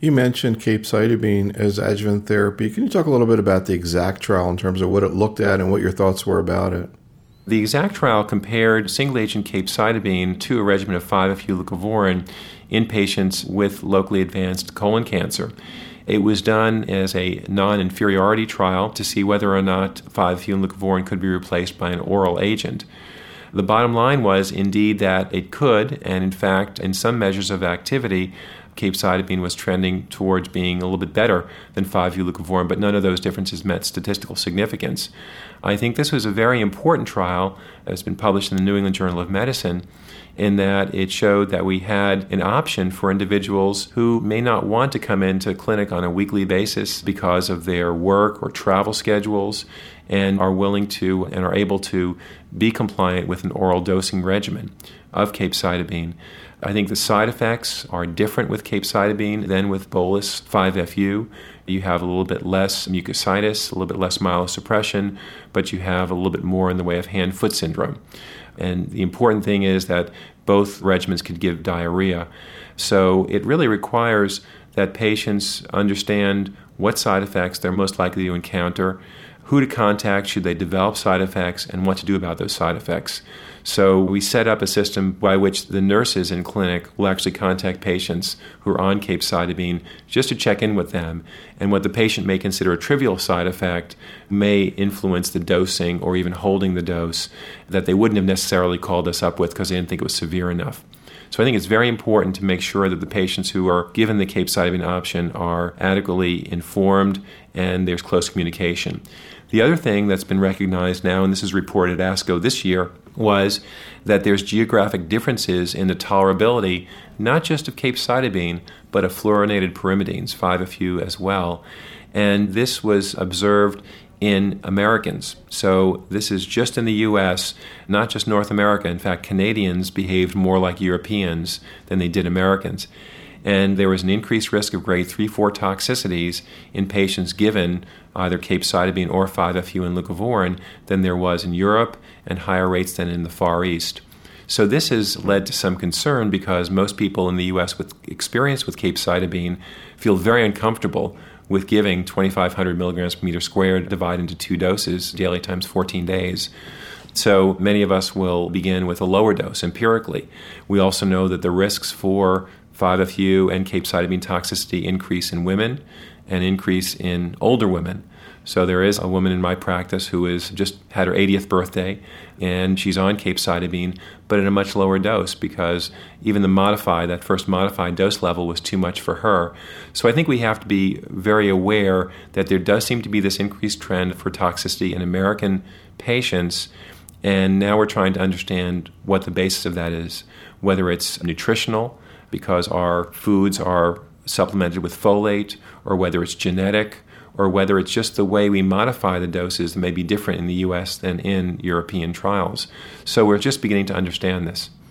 You mentioned capecitabine as adjuvant therapy. Can you talk a little bit about the EXACT trial in terms of what it looked at and what your thoughts were about it? The EXACT trial compared single-agent capecitabine to a regimen of 5-FU-leucovorin in patients with locally advanced colon cancer. It was done as a non-inferiority trial to see whether or not 5-FU-leucovorin could be replaced by an oral agent. The bottom line was indeed that it could, and in fact, in some measures of activity, capecitabine was trending towards being a little bit better than 5-FU-leucovorin, but none of those differences met statistical significance. I think this was a very important trial that's been published in the New England Journal of Medicine, in that it showed that we had an option for individuals who may not want to come into clinic on a weekly basis because of their work or travel schedules, and are willing to and are able to be compliant with an oral dosing regimen of capecitabine. I think the side effects are different with capecitabine than with bolus 5-FU. You have a little bit less mucositis, a little bit less myelosuppression, but you have a little bit more in the way of hand-foot syndrome. And the important thing is that both regimens could give diarrhea. So it really requires that patients understand what side effects they're most likely to encounter, who to contact should they develop side effects, and what to do about those side effects. So we set up a system by which the nurses in clinic will actually contact patients who are on capecitabine just to check in with them, and what the patient may consider a trivial side effect may influence the dosing or even holding the dose that they wouldn't have necessarily called us up with because they didn't think it was severe enough. So I think it's very important to make sure that the patients who are given the capecitabine option are adequately informed and there's close communication. The other thing that's been recognized now, and this is reported at ASCO this year, was that there's geographic differences in the tolerability, not just of capecitabine, but of fluorinated pyrimidines, 5-FU as well. And this was observed in Americans. So this is just in the U.S., not just North America. In fact, Canadians behaved more like Europeans than they did Americans. And there was an increased risk of grade 3-4 toxicities in patients given either capecitabine or 5-FU and leucovorin than there was in Europe, and higher rates than in the Far East. So this has led to some concern because most people in the U.S. with experience with capecitabine feel very uncomfortable with giving 2,500 milligrams per meter squared divided into 2 doses daily times 14 days. So many of us will begin with a lower dose empirically. We also know that the risks for 5-FU and capecitabine toxicity increase in women and increase in older women. So there is a woman in my practice who has just had her 80th birthday, and she's on capecitabine, but at a much lower dose because even that first modified dose level was too much for her. So I think we have to be very aware that there does seem to be this increased trend for toxicity in American patients, and now we're trying to understand what the basis of that is, whether it's nutritional, because our foods are supplemented with folate, or whether it's genetic, or whether it's just the way we modify the doses that may be different in the U.S. than in European trials. So we're just beginning to understand this.